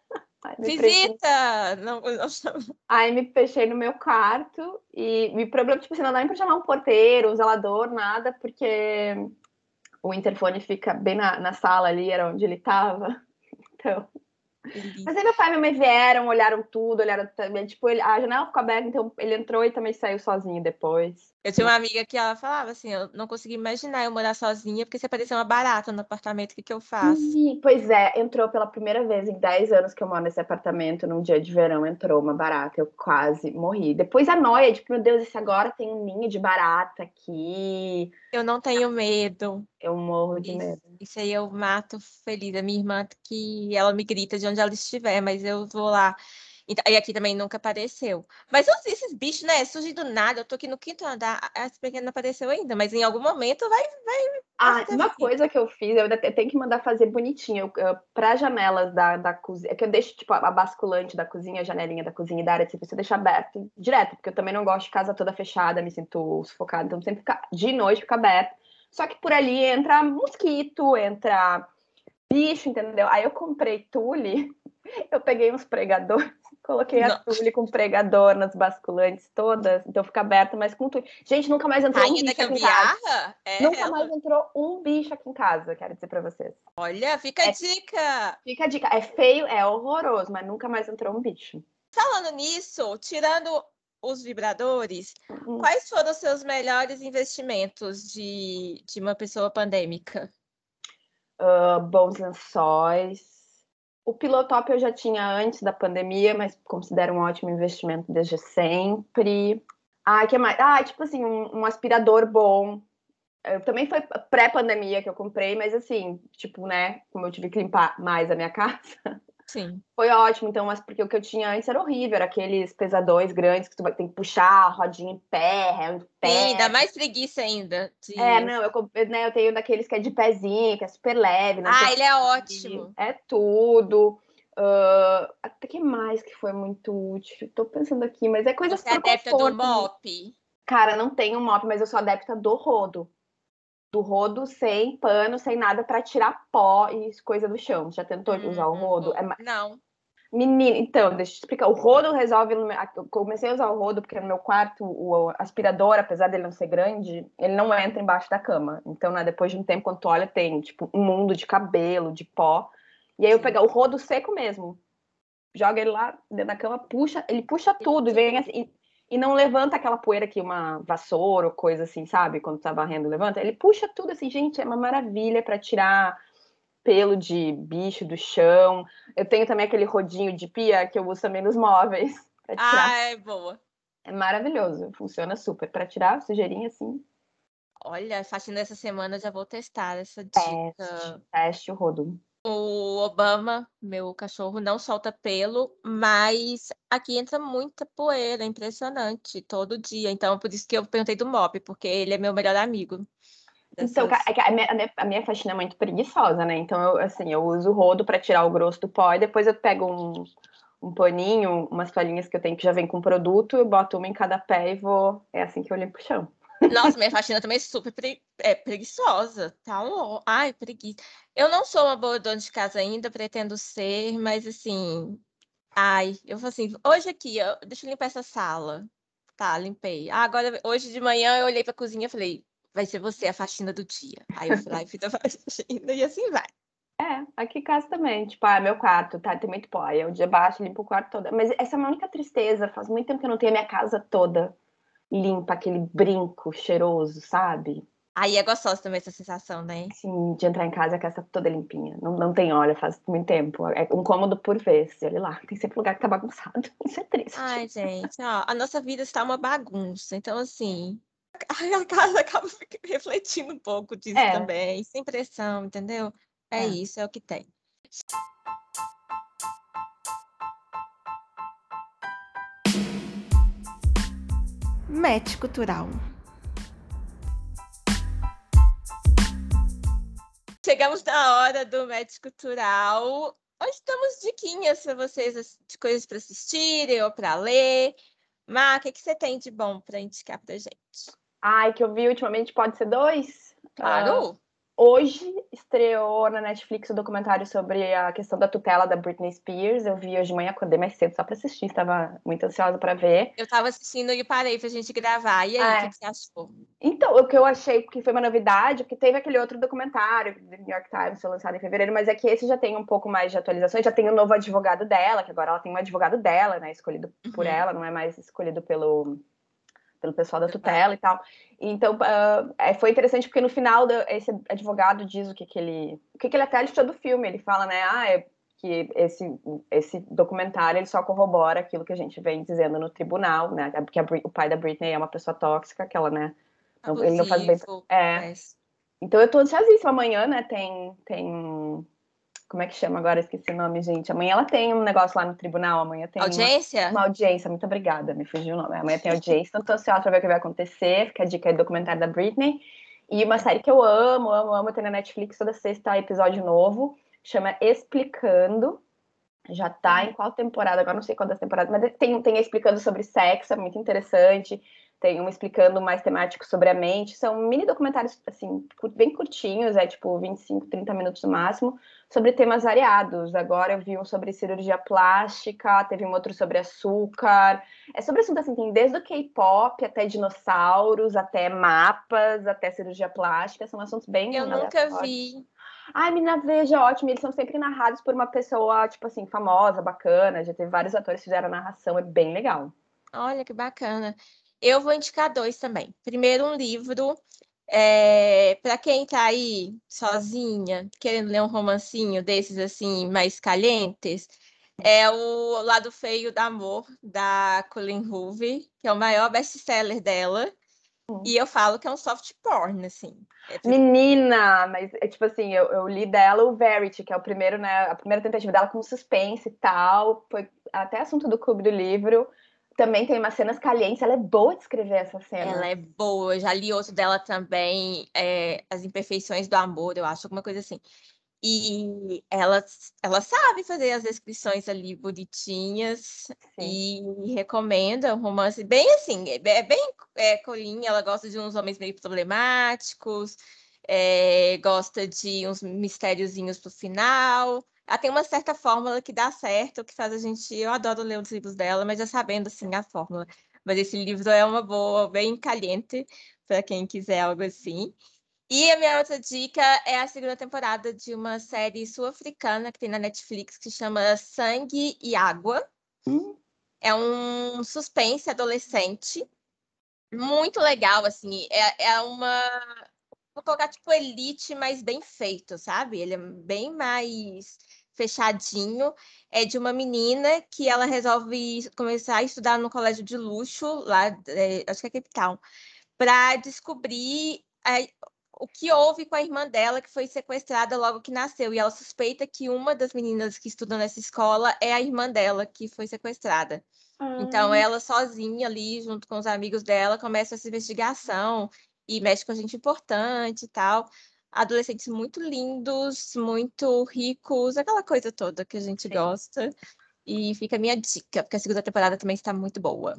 me prendei. Visita! Não, Aí me fechei no meu quarto e me problema, tipo assim, não dá nem pra chamar um porteiro, um zelador, nada, porque o interfone fica bem na sala ali, era onde ele tava. Então. Mas aí meu pai e minha mãe vieram, olharam tudo, olharam também. Tipo, a janela ficou aberta, então ele entrou e também saiu sozinho depois. eu tinha uma amiga que ela falava assim, eu não conseguia imaginar eu morar sozinha, porque se aparecer uma barata no apartamento, o que eu faço? Pois é, entrou pela primeira vez em 10 anos que eu moro nesse apartamento, num dia de verão, entrou uma barata, eu quase morri. Depois a noia, tipo, meu Deus, esse agora tem um ninho de barata aqui. Eu não tenho medo. Eu morro de Isso, medo. isso aí eu mato feliz. A minha irmã, que ela me grita de onde ela estiver, mas eu vou lá. E aqui também nunca apareceu. Mas esses bichos, né, surgem do nada. Eu tô aqui no quinto andar, essa pequena não apareceu ainda, mas em algum momento ela deve Uma vir. coisa que eu fiz, eu ainda tenho que mandar fazer bonitinho, para janelas da cozinha, é que eu deixo, tipo, a basculante da cozinha, a janelinha da cozinha e da área de serviço, eu deixo aberto direto, porque eu também não gosto de casa toda fechada, me sinto sufocada, então sempre fica, de noite fica aberto. Só que por ali entra mosquito, entra bicho, entendeu? Aí eu comprei tule, eu peguei uns pregadores, coloquei a Não. tule com pregador nas basculantes todas, então fica aberto, mas com tule. Gente, nunca mais entrou um Rainha da bicho aqui em casa. gambiarra? É Nunca mais ela. entrou um bicho aqui em casa, quero dizer pra vocês. Olha, fica a dica. Fica a dica, é feio, é horroroso, mas nunca mais entrou um bicho. falando nisso, tirando os vibradores, quais foram os seus melhores investimentos de uma pessoa pandêmica? Bons lençóis. O Pilotop eu já tinha antes da pandemia, mas considero um ótimo investimento desde sempre. Que mais? Tipo assim, um aspirador bom. Também foi pré-pandemia que eu comprei, mas assim, tipo, né, como eu tive que limpar mais a minha casa, Sim. foi ótimo. Então, mas porque o que eu tinha antes era horrível, era aqueles pesadões grandes que tu tem que puxar a rodinha em pé, Sim, dá mais preguiça ainda. Não, eu tenho daqueles que é de pezinho, que é super leve. Não tem ele é ótimo. É tudo. Até que mais que foi muito útil? Tô pensando aqui, mas é coisas Você é por adepta do conforto. mop? Cara, não tenho mop, mas eu sou adepta do rodo. Do rodo sem pano, sem nada para tirar pó e coisa do chão. Já tentou usar o rodo? Não. Menina, então, deixa eu te explicar. O rodo resolve. Eu comecei a usar o rodo porque no meu quarto o aspirador, apesar dele não ser grande, ele não entra embaixo da cama. Então, né, depois de um tempo, quando tu olha, tem tipo um mundo de cabelo, de pó. E aí eu pegar o rodo seco mesmo, joga ele lá dentro da cama, puxa, ele puxa tudo e vem assim. E não levanta aquela poeira que uma vassoura ou coisa assim, sabe? Quando tá varrendo, levanta. Ele puxa tudo assim, gente, é uma maravilha para tirar pelo de bicho do chão. Eu tenho também aquele rodinho de pia que eu uso também nos móveis para tirar. É boa. É maravilhoso, funciona super para tirar sujeirinha assim. Olha, faxina essa semana já vou testar essa dica. Teste o rodo. O Obama, meu cachorro, não solta pelo, mas aqui entra muita poeira, impressionante, todo dia. Então, por isso que eu perguntei do mop, porque ele é meu melhor amigo. Então, a minha faxina é muito preguiçosa, né? Então, eu uso o rodo para tirar o grosso do pó e depois eu pego um paninho, umas toalhinhas que eu tenho que já vem com produto, eu boto uma em cada pé e vou. É assim que eu limpo o chão. Nossa, minha faxina também é super preguiçosa. Ai, preguiça. Eu não sou uma boa dona de casa ainda, pretendo ser, mas assim. Eu falo assim, hoje aqui, deixa eu limpar essa sala. Tá, limpei. Agora, hoje de manhã, eu olhei pra cozinha e falei, vai ser você a faxina do dia. Aí eu fui lá e fiz a faxina e assim vai. Aqui em casa também, tipo, meu quarto, tá, tem muito pó. Aí eu de baixo limpo o quarto todo. Mas essa é a minha única tristeza. Faz muito tempo que eu não tenho a minha casa toda limpa, aquele brinco cheiroso, sabe? Aí é gostosa também essa sensação, né? Assim, de entrar em casa e a casa tá toda limpinha. Não tem óleo, faz muito tempo. É um cômodo por vez. Olha lá, tem sempre lugar que tá bagunçado. Isso é triste. Ai, gente, ó, a nossa vida está uma bagunça. Então, assim, a casa acaba refletindo um pouco disso É, também, sem pressão, entendeu? É é. isso, é o que tem. Match cultural. Chegamos na hora do match cultural. Hoje temos diquinhas para vocês de coisas para assistirem ou para ler. Má, o que você tem de bom para indicar para gente? Que eu vi ultimamente pode ser dois. Claro! Hoje estreou na Netflix o documentário sobre a questão da tutela da Britney Spears. Eu vi hoje de manhã, acordei mais cedo só para assistir, estava muito ansiosa para ver. Eu estava assistindo e parei para a gente gravar. E aí, o que você achou? Então, o que eu achei que foi uma novidade, porque teve aquele outro documentário do New York Times, foi lançado em fevereiro, mas é que esse já tem um pouco mais de atualizações, já tem o novo advogado dela, que agora ela tem um advogado dela, né, escolhido por ela, não é mais escolhido pelo pessoal da tutela e tal. Então, foi interessante porque no final esse advogado diz o que ele até achou do filme. Ele fala, né, que esse documentário ele só corrobora aquilo que a gente vem dizendo no tribunal, né, porque o pai da Britney é uma pessoa tóxica, que ela, né, ele não faz bem. Então eu tô ansiosíssima. Amanhã, né, tem como é que chama agora? Esqueci o nome, gente. Amanhã ela tem um negócio lá no tribunal. Amanhã tem Audiência? uma audiência. Muito obrigada, me fugiu o nome. Amanhã tem audiência. Então, tô ansiosa pra ver o que vai acontecer. Fica a dica aí do documentário da Britney. E uma série que eu amo, amo, amo. Tem na Netflix toda sexta episódio novo. Chama Explicando. Já tá em qual temporada? Agora não sei quantas temporadas, mas tem explicando sobre sexo, é muito interessante. Tem um explicando mais temático sobre a mente. São mini documentários, assim, bem curtinhos, é tipo 25, 30 minutos no máximo, sobre temas variados. Agora eu vi um sobre cirurgia plástica, teve um outro sobre açúcar. É sobre assunto assim, tem desde o K-pop até dinossauros, até mapas, até cirurgia plástica. São assuntos bem Eu nunca aleatórios. vi. Ai, Menina Veja, ótimo. Eles são sempre narrados por uma pessoa, tipo assim, famosa, bacana. Já teve vários atores que fizeram a narração, é bem legal. Olha que bacana. Eu vou indicar dois também. Primeiro, um livro para quem tá aí sozinha, querendo ler um romancinho desses assim, mais calientes. É o Lado Feio do Amor, da Colleen Hoover, que é o maior best-seller dela. E eu falo que é um soft porn, assim. Menina, mas é tipo assim, eu li dela o Verity, que é o primeiro, né? A primeira tentativa dela com suspense e tal. Foi até assunto do Clube do Livro. Também tem umas cenas calientes. Ela é boa de escrever essa cena. Ela é boa. Eu já li outro dela também, As Imperfeições do Amor, eu acho, alguma coisa assim. E ela sabe fazer as descrições ali bonitinhas. Sim. E recomenda um romance bem assim, bem colinha. Ela gosta de uns homens meio problemáticos, gosta de uns mistériozinhos pro final. Ela tem uma certa fórmula que dá certo, que faz a gente... Eu adoro ler os livros dela, mas já sabendo, assim, a fórmula. Mas esse livro é uma boa, bem caliente, para quem quiser algo assim. E a minha outra dica é a segunda temporada de uma série sul-africana que tem na Netflix, que se chama Sangue e Água. É um suspense adolescente, muito legal, assim. É uma... Vou colocar tipo Elite, mas bem feito, sabe? Ele é bem mais fechadinho. É de uma menina que ela resolve começar a estudar no colégio de luxo, lá, acho que é Cape Town, para descobrir o que houve com a irmã dela, que foi sequestrada logo que nasceu. E ela suspeita que uma das meninas que estudam nessa escola é a irmã dela, que foi sequestrada. Então, ela sozinha ali, junto com os amigos dela, começa essa investigação e mexe com gente importante e tal. Adolescentes muito lindos, muito ricos, aquela coisa toda que a gente gosta. E fica a minha dica, porque a segunda temporada também está muito boa.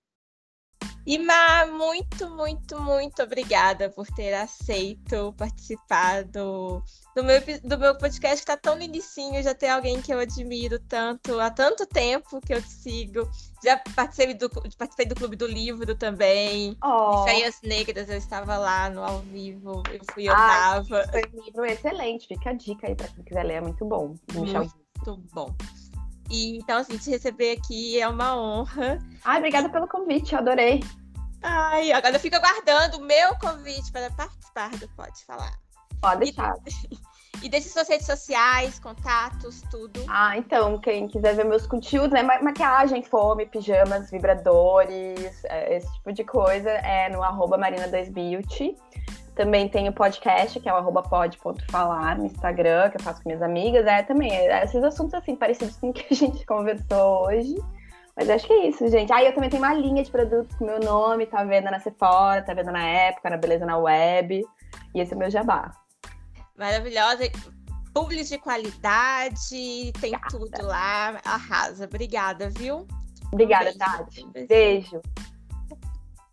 E Má, muito, muito, muito obrigada por ter aceito participar do meu podcast, que está tão lindinho. Já tem alguém que eu admiro tanto, há tanto tempo que eu te sigo. Já participei do Clube do Livro também. De Feias Negras, eu estava lá no ao vivo. Eu tava. Foi um livro excelente, fica a dica aí para quem quiser ler, é muito bom. Muito bom. E, então, assim, te receber aqui é uma honra. Obrigada pelo convite, eu adorei. Agora eu fico aguardando o meu convite para participar do Pode Falar. Pode deixar. E deixe suas redes sociais, contatos, tudo. Então, quem quiser ver meus conteúdos, né? Maquiagem, fome, pijamas, vibradores, esse tipo de coisa, é no @marina2beauty. Também tem o podcast, que é o @pod.falar no Instagram, que eu faço com minhas amigas. Também esses assuntos assim, parecidos com o que a gente conversou hoje. Mas acho que é isso, gente. Eu também tenho uma linha de produtos com meu nome, tá vendo na Sephora, tá vendo na Época, na Beleza na Web. E esse é o meu jabá. Maravilhosa. Publis de qualidade, tem tudo lá. Arrasa. Obrigada, viu? Obrigada, Tati. Beijo.